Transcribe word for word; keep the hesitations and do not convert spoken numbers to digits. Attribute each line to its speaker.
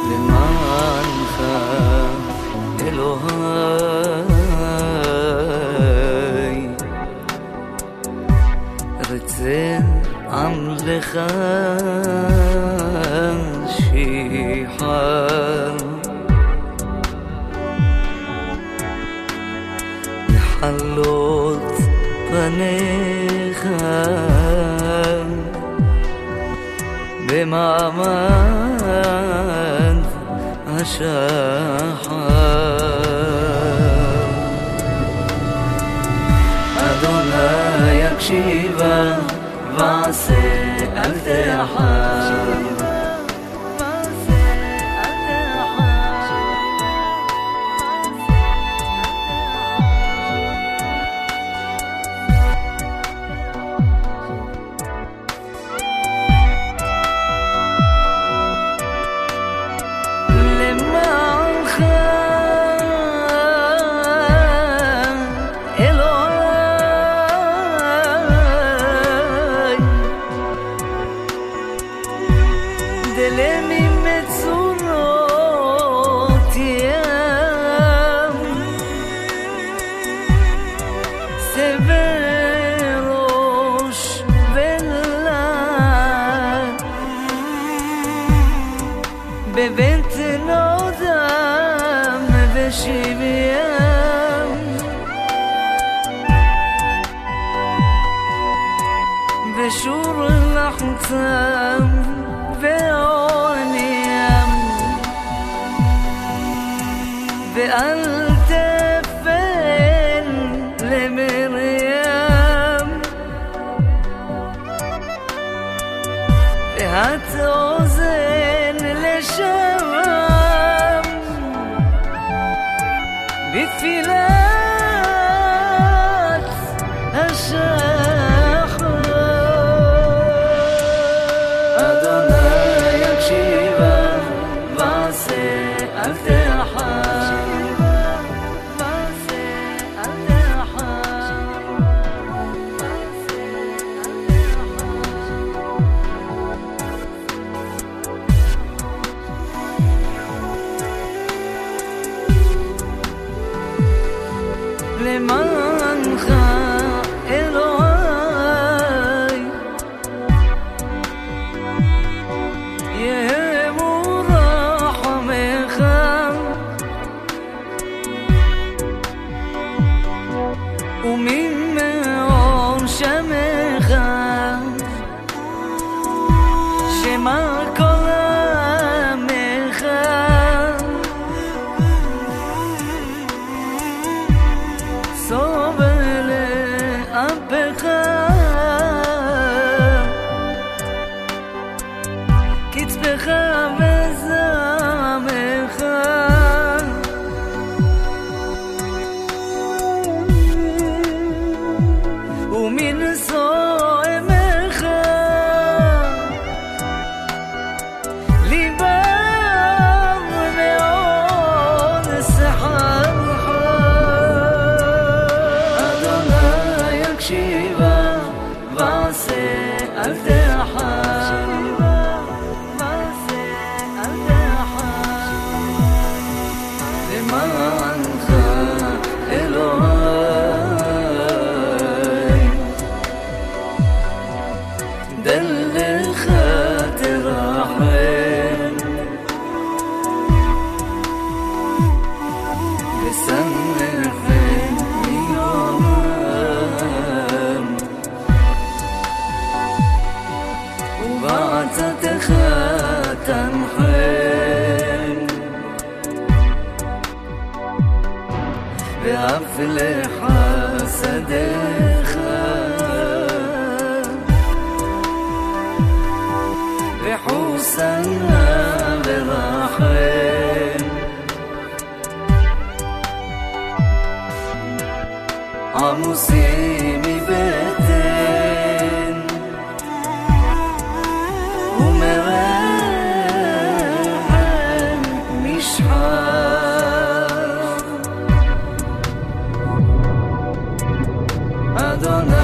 Speaker 1: למענך אלוהי רצה עמלך שיחר לחלות פניך במעמד השחר. אדוני יקשיבה ועשה אל תחר דלמי מצורות ים סבר ראש ולד בבית נודם ושביים ושור לחצם ועוניים ואל תפן למרים ואת אוזן לשם בתפילת השחר. אדוני יקשיבה ועשה אל תחר ועשה אל תחר למענך אלוהי יהמו רחמך וממאור שמך שמע כל עמך סובל אפך קצפך וזעמך ומן סועמך ליבם מאוד סחרך. אדוני יקשיבה ועשה אל תחר ועשה אל תחר למענך אלוהי דלך תרחם ושמחם מיומם ובעצתך תנחם ואף לך שדך וחוסנה ורחם עמוסי מבטן ומרחם משחר. אדוני